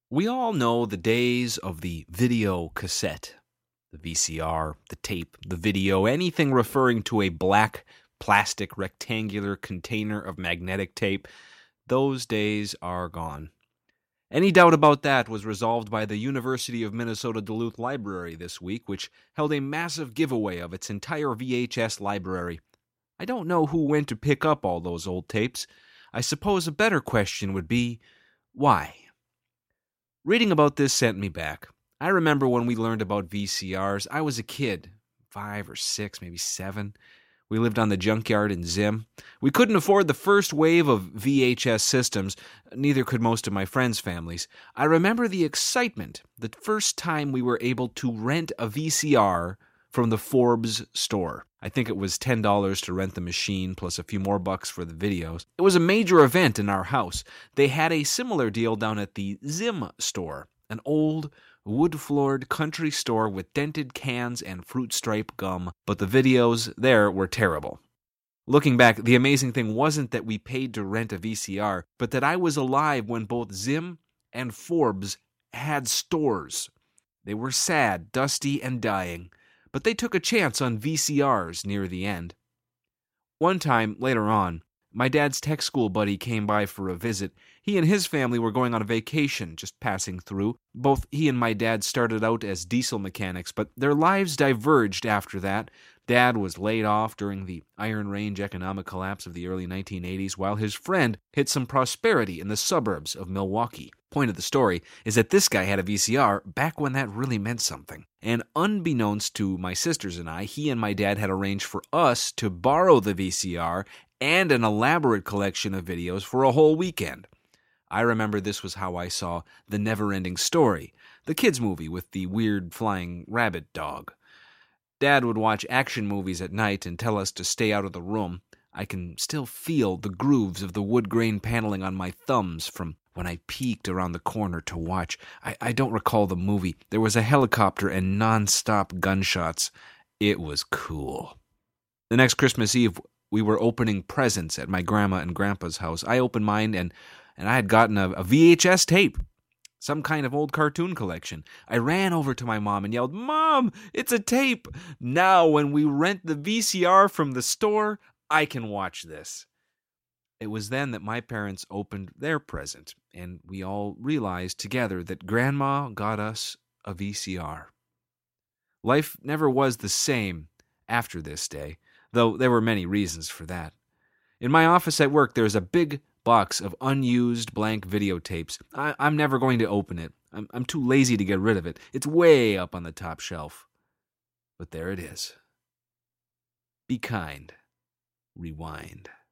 We all know the days of the video cassette, the VCR, the tape, the video, anything referring to a black plastic rectangular container of magnetic tape. Those days are gone. Any doubt about that was resolved by the University of Minnesota Duluth Library this week, which held a massive giveaway of its entire VHS library. I don't know who went to pick up all those old tapes. I suppose a better question would be, why? Reading about this sent me back. I remember when we learned about VCRs. I was a kid, 5 or 6, maybe 7. We lived on the junkyard in Zim. We couldn't afford the first wave of VHS systems. Neither could most of my friends' families. I remember the excitement the first time we were able to rent a VCR from the Forbes store. I think it was $10 to rent the machine, plus a few more bucks for the videos. It was a major event in our house. They had a similar deal down at the Zim store, an old, wood-floored country store with dented cans and fruit stripe gum, but the videos there were terrible. Looking back, the amazing thing wasn't that we paid to rent a VCR, but that I was alive when both Zim and Forbes had stores. They were sad, dusty, and dying, but they took a chance on VCRs near the end. One time, later on, my dad's tech school buddy came by for a visit. He and his family were going on a vacation, just passing through. Both he and my dad started out as diesel mechanics, but their lives diverged after that. Dad was laid off during the Iron Range economic collapse of the early 1980s, while his friend hit some prosperity in the suburbs of Milwaukee. Point of the story is that this guy had a VCR back when that really meant something. And unbeknownst to my sisters and I, he and my dad had arranged for us to borrow the VCR and an elaborate collection of videos for a whole weekend. I remember this was how I saw The Never-Ending Story, the kids' movie with the weird flying rabbit dog. Dad would watch action movies at night and tell us to stay out of the room. I can still feel the grooves of the wood grain paneling on my thumbs from when I peeked around the corner to watch. I don't recall the movie. There was a helicopter and non-stop gunshots. It was cool. The next Christmas Eve, we were opening presents at my grandma and grandpa's house. I opened mine, and I had gotten a VHS tape, some kind of old cartoon collection. I ran over to my mom and yelled, "Mom, it's a tape! Now when we rent the VCR from the store, I can watch this." It was then that my parents opened their present, and we all realized together that Grandma got us a VCR. Life never was the same after this day, though there were many reasons for that. In my office at work, there's a big box of unused blank videotapes. I'm never going to open it. I'm too lazy to get rid of it. It's way up on the top shelf. But there it is. Be kind. Rewind.